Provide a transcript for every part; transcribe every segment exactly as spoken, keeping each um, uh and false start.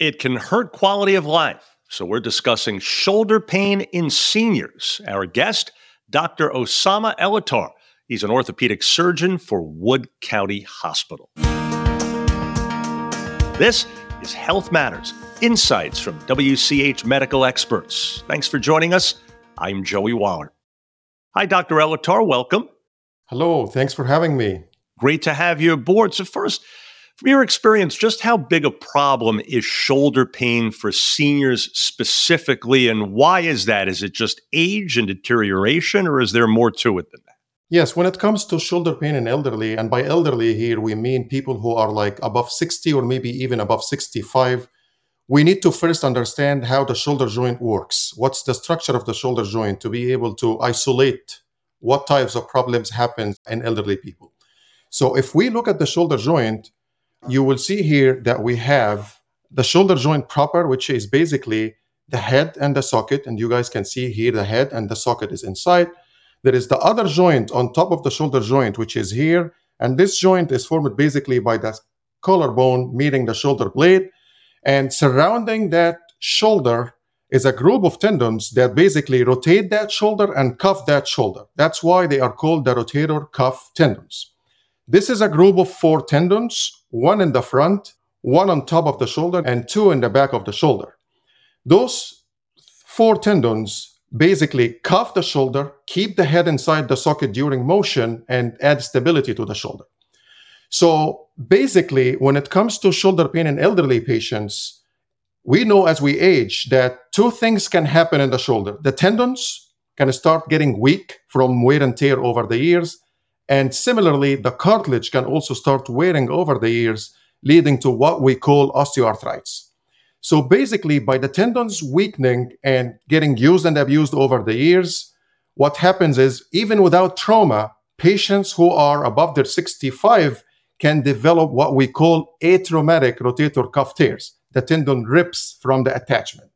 It can hurt quality of life. So we're discussing shoulder pain in seniors. Our guest, Doctor Osama Elatar. He's an orthopedic surgeon for Wood County Hospital. This is Health Matters, insights from W C H medical experts. Thanks for joining us. I'm Joey Waller. Hi, Doctor Elatar. Welcome. Hello. Thanks for having me. Great to have you aboard. So first, from your experience, just how big a problem is shoulder pain for seniors specifically, and why is that? Is it just age and deterioration, or is there more to it than that? Yes, when it comes to shoulder pain in elderly, and by elderly here, we mean people who are like above sixty or maybe even above sixty-five, we need to first understand how the shoulder joint works. What's the structure of the shoulder joint to be able to isolate what types of problems happen in elderly people. So if we look at the shoulder joint, you will see here that we have the shoulder joint proper, which is basically the head and the socket. And you guys can see here the head and the socket is inside. There is the other joint on top of the shoulder joint, which is here. And this joint is formed basically by the collarbone meeting the shoulder blade. And surrounding that shoulder is a group of tendons that basically rotate that shoulder and cuff that shoulder. That's why they are called the rotator cuff tendons. This is a group of four tendons, one in the front, one on top of the shoulder, and two in the back of the shoulder. Those four tendons basically cuff the shoulder, keep the head inside the socket during motion, and add stability to the shoulder. So basically, when it comes to shoulder pain in elderly patients, we know as we age that two things can happen in the shoulder. The tendons can start getting weak from wear and tear over the years. And similarly, the cartilage can also start wearing over the years, leading to what we call osteoarthritis. So basically, by the tendons weakening and getting used and abused over the years, what happens is, even without trauma, patients who are above their sixty-five can develop what we call atraumatic rotator cuff tears. The tendon rips from the attachment.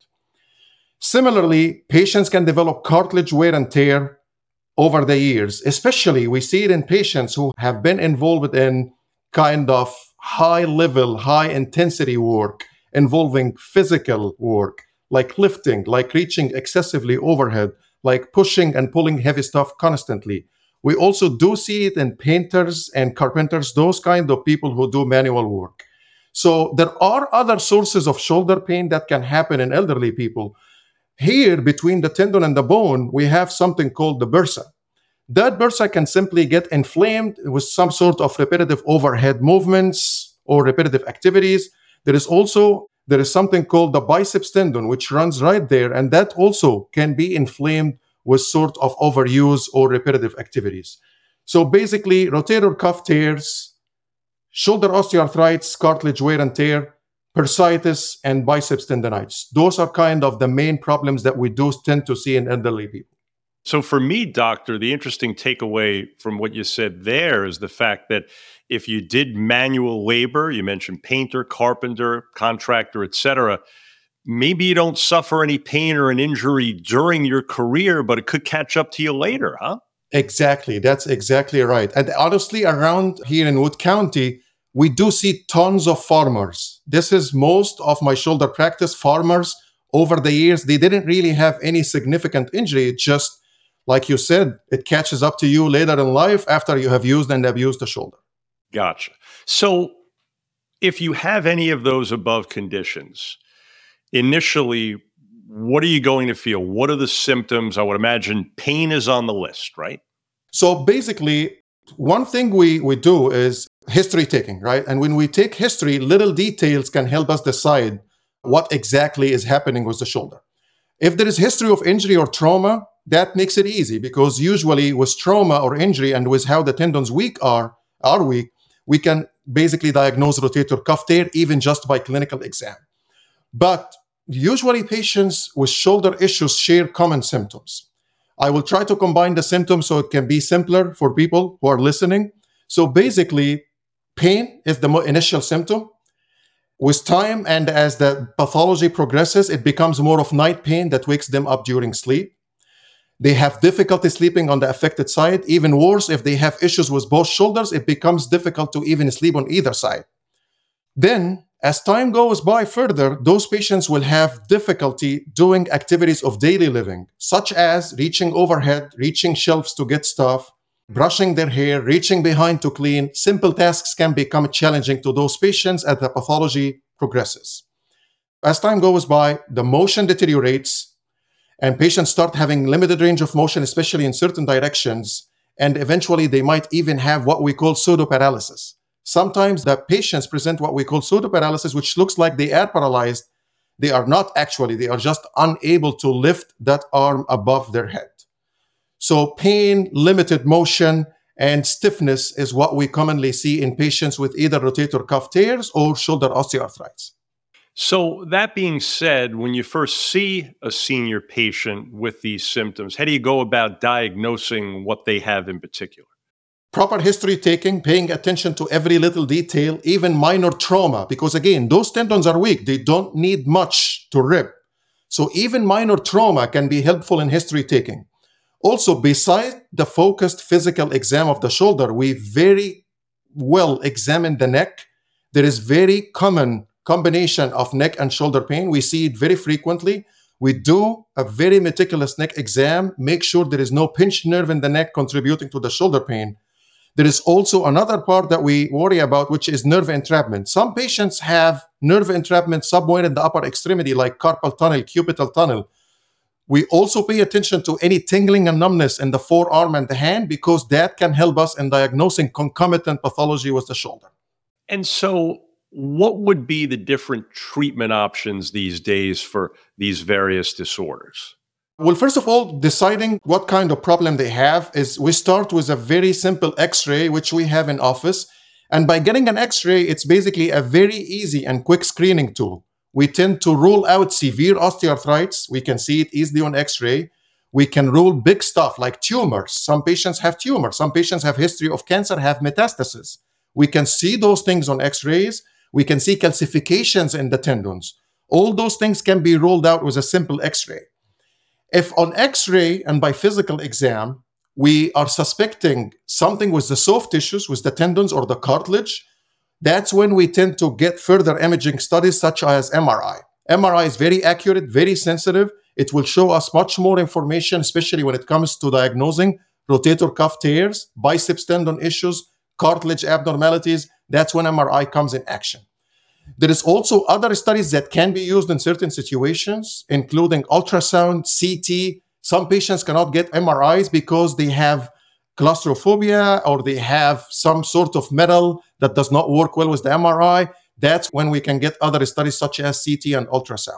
Similarly, patients can develop cartilage wear and tear over the years. Especially, we see it in patients who have been involved in kind of high-level, high-intensity work involving physical work, like lifting, like reaching excessively overhead, like pushing and pulling heavy stuff constantly. We also do see it in painters and carpenters, those kind of people who do manual work. So there are other sources of shoulder pain that can happen in elderly people. Here, between the tendon and the bone, we have something called the bursa. That bursa can simply get inflamed with some sort of repetitive overhead movements or repetitive activities. There is also, there is something called the biceps tendon, which runs right there, and that also can be inflamed with sort of overuse or repetitive activities. So basically, rotator cuff tears, shoulder osteoarthritis, cartilage wear and tear, bursitis, and biceps tendonitis. Those are kind of the main problems that we do tend to see in elderly people. So for me, doctor, the interesting takeaway from what you said there is the fact that if you did manual labor, you mentioned painter, carpenter, contractor, et cetera, maybe you don't suffer any pain or an injury during your career, but it could catch up to you later, huh? Exactly. That's exactly right. And honestly, around here in Wood County, we do see tons of farmers. This is most of my shoulder practice. Farmers over the years, they didn't really have any significant injury. It just, like you said, it catches up to you later in life after you have used and abused the shoulder. Gotcha. So if you have any of those above conditions, initially, what are you going to feel? What are the symptoms? I would imagine pain is on the list, right? So basically, one thing we, we do is history taking, right? And when we take history, little details can help us decide what exactly is happening with the shoulder. If there is history of injury or trauma, that makes it easy, because usually with trauma or injury and with how the tendons weak are, are weak, we can basically diagnose rotator cuff tear even just by clinical exam. But usually patients with shoulder issues share common symptoms. I will try to combine the symptoms so it can be simpler for people who are listening. So basically, pain is the initial symptom. With time and as the pathology progresses, it becomes more of night pain that wakes them up during sleep. They have difficulty sleeping on the affected side. Even worse, if they have issues with both shoulders, it becomes difficult to even sleep on either side. Then, As time goes by further, those patients will have difficulty doing activities of daily living, such as reaching overhead, reaching shelves to get stuff, brushing their hair, reaching behind to clean. Simple tasks can become challenging to those patients as the pathology progresses. As time goes by, the motion deteriorates, and patients start having limited range of motion, especially in certain directions, and eventually they might even have what we call pseudoparalysis. Sometimes the patients present what we call pseudoparalysis, which looks like they are paralyzed. They are not actually, they are just unable to lift that arm above their head. So pain, limited motion, and stiffness is what we commonly see in patients with either rotator cuff tears or shoulder osteoarthritis. So, that being said, when you first see a senior patient with these symptoms, how do you go about diagnosing what they have in particular? Proper history taking, paying attention to every little detail, even minor trauma, because again, those tendons are weak. They don't need much to rip. So even minor trauma can be helpful in history taking. Also, beside the focused physical exam of the shoulder, we very well examine the neck. There is very common combination of neck and shoulder pain. We see it very frequently. We do a very meticulous neck exam, make sure there is no pinched nerve in the neck contributing to the shoulder pain. There is also another part that we worry about, which is nerve entrapment. Some patients have nerve entrapment somewhere in the upper extremity, like carpal tunnel, cubital tunnel. We also pay attention to any tingling and numbness in the forearm and the hand, because that can help us in diagnosing concomitant pathology with the shoulder. And so, what would be the different treatment options these days for these various disorders? Well, first of all, deciding what kind of problem they have is we start with a very simple x-ray, which we have in office. And by getting an x-ray, it's basically a very easy and quick screening tool. We tend to rule out severe osteoarthritis. We can see it easily on x-ray. We can rule big stuff like tumors. Some patients have tumors. Some patients have history of cancer, have metastasis. We can see those things on x-rays. We can see calcifications in the tendons. All those things can be ruled out with a simple x-ray. If on x-ray and by physical exam, we are suspecting something with the soft tissues, with the tendons or the cartilage, that's when we tend to get further imaging studies such as M R I. M R I is very accurate, very sensitive. It will show us much more information, especially when it comes to diagnosing rotator cuff tears, biceps tendon issues, cartilage abnormalities. That's when M R I comes in action. There is also other studies that can be used in certain situations, including ultrasound, C T. Some patients cannot get M R Is because they have claustrophobia or they have some sort of metal that does not work well with the M R I. That's when we can get other studies such as C T and ultrasound.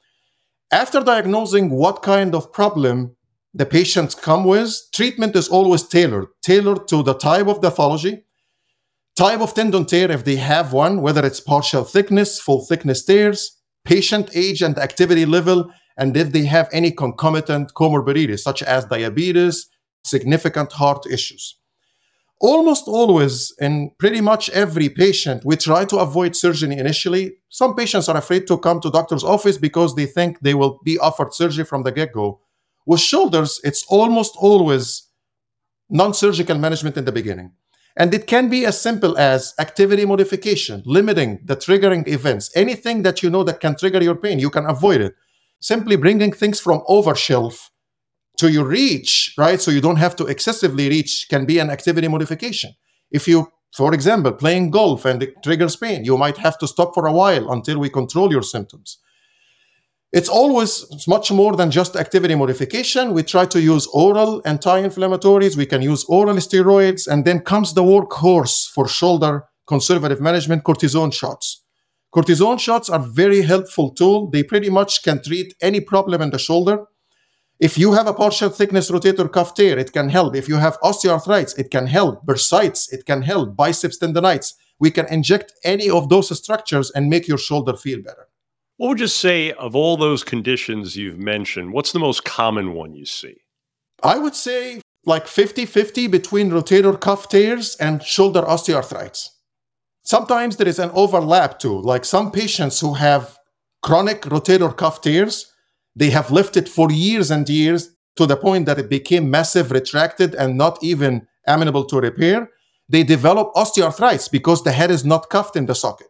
After diagnosing what kind of problem the patients come with, treatment is always tailored, tailored to the type of pathology, type of tendon tear if they have one, whether it's partial thickness, full thickness tears, patient age and activity level, and if they have any concomitant comorbidities such as diabetes, significant heart issues. Almost always, in pretty much every patient, we try to avoid surgery initially. Some patients are afraid to come to doctor's office because they think they will be offered surgery from the get-go. With shoulders, it's almost always non-surgical management in the beginning. And it can be as simple as activity modification, limiting the triggering events. Anything that you know that can trigger your pain, you can avoid it. Simply bringing things from over shelf to your reach, right? So you don't have to excessively reach, can be an activity modification. If you, for example, playing golf and it triggers pain, you might have to stop for a while until we control your symptoms. It's always much more than just activity modification. We try to use oral anti-inflammatories. We can use oral steroids. And then comes the workhorse for shoulder conservative management, cortisone shots. Cortisone shots are a very helpful tool. They pretty much can treat any problem in the shoulder. If you have a partial thickness rotator cuff tear, it can help. If you have osteoarthritis, it can help. Bursitis, it can help. Biceps tendonitis. We can inject any of those structures and make your shoulder feel better. What would you say of all those conditions you've mentioned, what's the most common one you see? I would say like fifty-fifty between rotator cuff tears and shoulder osteoarthritis. Sometimes there is an overlap too, like some patients who have chronic rotator cuff tears, they have lifted for years and years to the point that it became massive, retracted, and not even amenable to repair. They develop osteoarthritis because the head is not cuffed in the socket.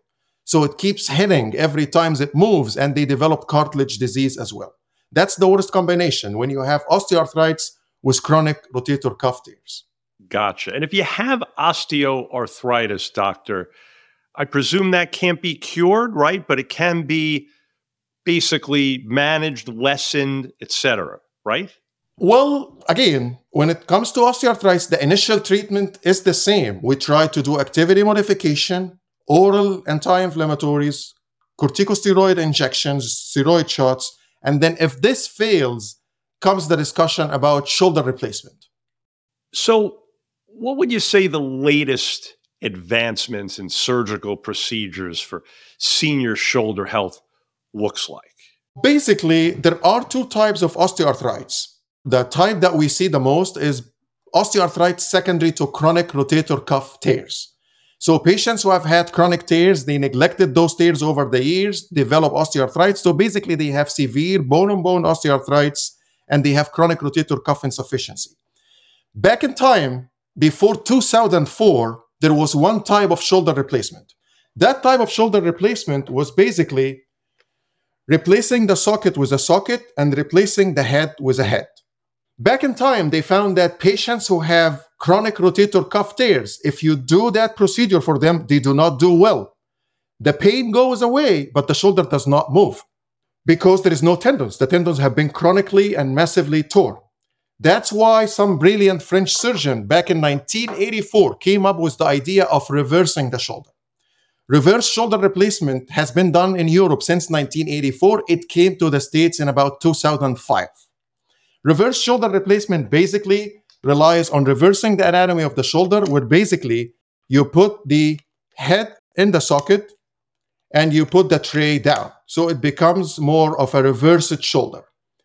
So it keeps hitting every time it moves, and they develop cartilage disease as well. That's the worst combination when you have osteoarthritis with chronic rotator cuff tears. Gotcha. And if you have osteoarthritis, doctor, I presume that can't be cured, right? But it can be basically managed, lessened, et cetera, right? Well, again, when it comes to osteoarthritis, the initial treatment is the same. We try to do activity modification, oral anti-inflammatories, corticosteroid injections, steroid shots, and then if this fails, comes the discussion about shoulder replacement. So what would you say the latest advancements in surgical procedures for senior shoulder health looks like? Basically, there are two types of osteoarthritis. The type that we see the most is osteoarthritis secondary to chronic rotator cuff tears. So patients who have had chronic tears, they neglected those tears over the years, develop osteoarthritis. So basically they have severe bone-on-bone osteoarthritis and they have chronic rotator cuff insufficiency. Back in time, before two thousand four, there was one type of shoulder replacement. That type of shoulder replacement was basically replacing the socket with a socket and replacing the head with a head. Back in time, they found that patients who have chronic rotator cuff tears, if you do that procedure for them, they do not do well. The pain goes away, but the shoulder does not move because there is no tendons. The tendons have been chronically and massively torn. That's why some brilliant French surgeon back in nineteen eighty-four came up with the idea of reversing the shoulder. Reverse shoulder replacement has been done in Europe since nineteen eighty-four. It came to the States in about two thousand five. Reverse shoulder replacement basically relies on reversing the anatomy of the shoulder, where basically you put the head in the socket and you put the tray down. So it becomes more of a reversed shoulder.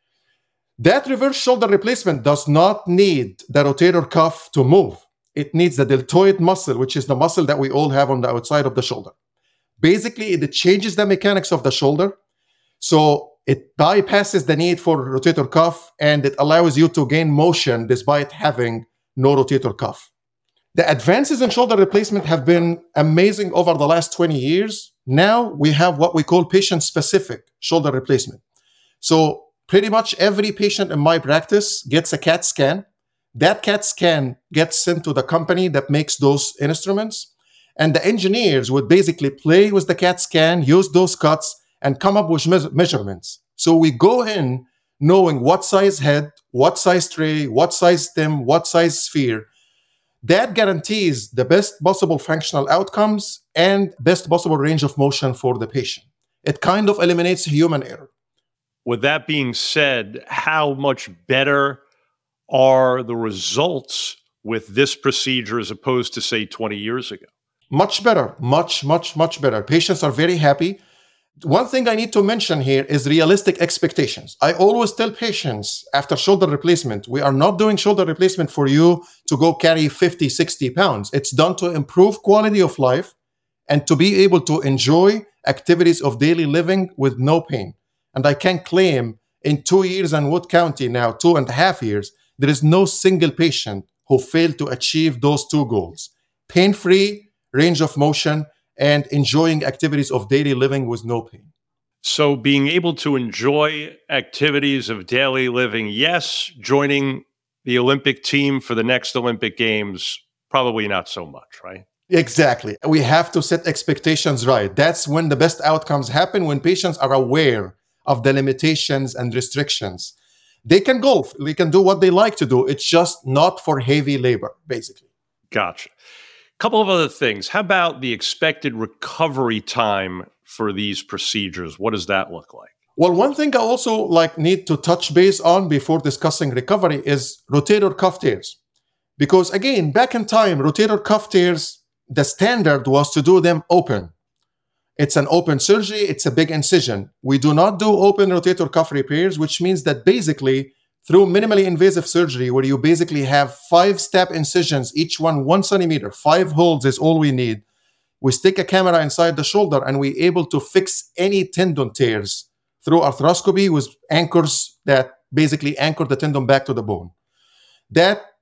That reverse shoulder replacement does not need the rotator cuff to move. It needs the deltoid muscle, which is the muscle that we all have on the outside of the shoulder. Basically, it changes the mechanics of the shoulder. So it bypasses the need for rotator cuff and it allows you to gain motion despite having no rotator cuff. The advances in shoulder replacement have been amazing over the last twenty years. Now we have what we call patient-specific shoulder replacement. So pretty much every patient in my practice gets a CAT scan. That CAT scan gets sent to the company that makes those instruments. And the engineers would basically play with the CAT scan, use those cuts, and come up with me- measurements. So we go in knowing what size head, what size tray, what size stem, what size sphere. That guarantees the best possible functional outcomes and best possible range of motion for the patient. It kind of eliminates human error. With that being said, how much better are the results with this procedure as opposed to, say, twenty years ago? Much better, much, much, much better. Patients are very happy. One thing I need to mention here is realistic expectations. I always tell patients after shoulder replacement, we are not doing shoulder replacement for you to go carry fifty, sixty pounds. It's done to improve quality of life and to be able to enjoy activities of daily living with no pain. And I can claim in two years in Wood County now, two and a half years, there is no single patient who failed to achieve those two goals: pain-free, range of motion, and enjoying activities of daily living with no pain. So being able to enjoy activities of daily living, yes. Joining the Olympic team for the next Olympic Games, probably not so much, right? Exactly. We have to set expectations right. That's when the best outcomes happen, when patients are aware of the limitations and restrictions. They can golf. They can do what they like to do. It's just not for heavy labor, basically. Gotcha. Couple of other things. How about the expected recovery time for these procedures? What does that look like? Well, one thing I also like need to touch base on before discussing recovery is rotator cuff tears. Because again, back in time, rotator cuff tears, the standard was to do them open. It's an open surgery. It's a big incision. We do not do open rotator cuff repairs, which means that basically through minimally invasive surgery, where you basically have five step incisions, each one one centimeter, five holes is all we need. We stick a camera inside the shoulder and we're able to fix any tendon tears through arthroscopy with anchors that basically anchor the tendon back to the bone. That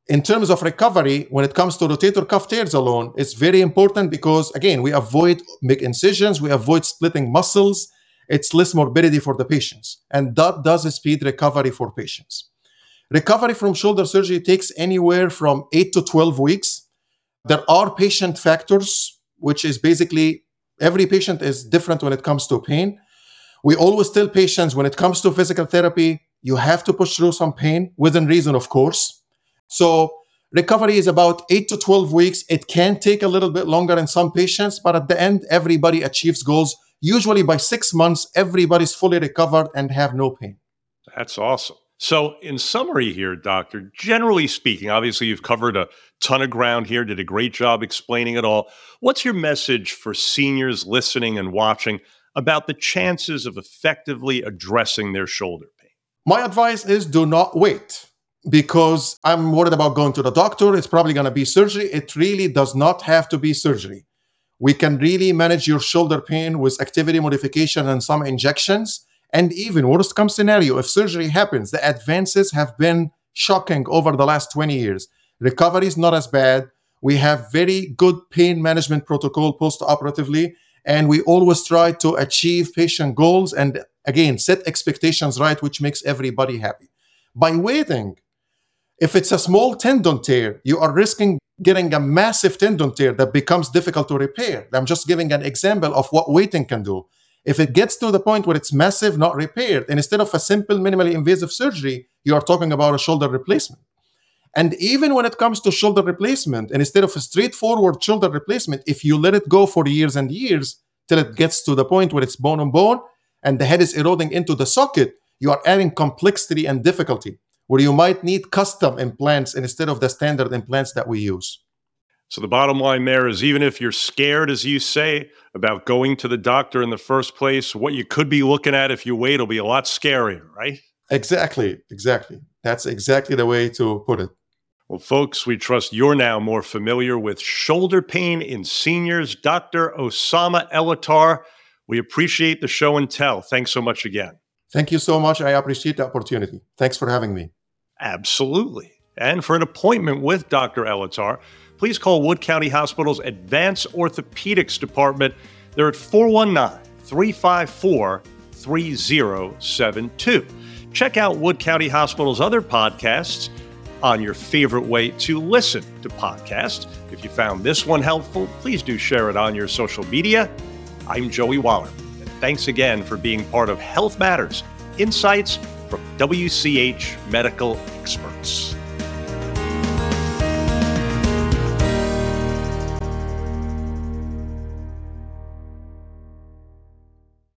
in terms of recovery, when it comes to rotator cuff tears alone, it's very important because, again, we avoid big incisions, we avoid splitting muscles. It's less morbidity for the patients. And that does speed recovery for patients. Recovery from shoulder surgery takes anywhere from eight to twelve weeks. There are patient factors, which is basically every patient is different when it comes to pain. We always tell patients when it comes to physical therapy, you have to push through some pain within reason, of course. So recovery is about eight to twelve weeks. It can take a little bit longer in some patients, but at the end, everybody achieves goals. Usually by six months, everybody's fully recovered and have no pain. That's awesome. So in summary here, doctor, generally speaking, obviously you've covered a ton of ground here, did a great job explaining it all. What's your message for seniors listening and watching about the chances of effectively addressing their shoulder pain? My advice is do not wait, because I'm worried about going to the doctor. It's probably going to be surgery. It really does not have to be surgery. We can really manage your shoulder pain with activity modification and some injections. And even worst case scenario, if surgery happens, the advances have been shocking over the last twenty years. Recovery is not as bad. We have very good pain management protocol post-operatively, and we always try to achieve patient goals and, again, set expectations right, which makes everybody happy. By waiting, if it's a small tendon tear, you are risking getting a massive tendon tear that becomes difficult to repair. I'm just giving an example of what waiting can do. If it gets to the point where it's massive, not repaired, and instead of a simple minimally invasive surgery, you are talking about a shoulder replacement. And even when it comes to shoulder replacement, and instead of a straightforward shoulder replacement, if you let it go for years and years till it gets to the point where it's bone on bone and the head is eroding into the socket, you are adding complexity and difficulty, where you might need custom implants instead of the standard implants that we use. So the bottom line there is, even if you're scared, as you say, about going to the doctor in the first place, what you could be looking at if you wait will be a lot scarier, right? Exactly, exactly. That's exactly the way to put it. Well, folks, we trust you're now more familiar with shoulder pain in seniors. Doctor Osama El-Attar, we appreciate the show and tell. Thanks so much again. Thank you so much. I appreciate the opportunity. Thanks for having me. Absolutely. And for an appointment with Doctor El-Attar, please call Wood County Hospital's Advanced Orthopedics Department. They're at four one nine, three five four, three zero seven two. Check out Wood County Hospital's other podcasts on your favorite way to listen to podcasts. If you found this one helpful, please do share it on your social media. I'm Joey Waller, and thanks again for being part of Health Matters, Insights from W C H Medical Experts.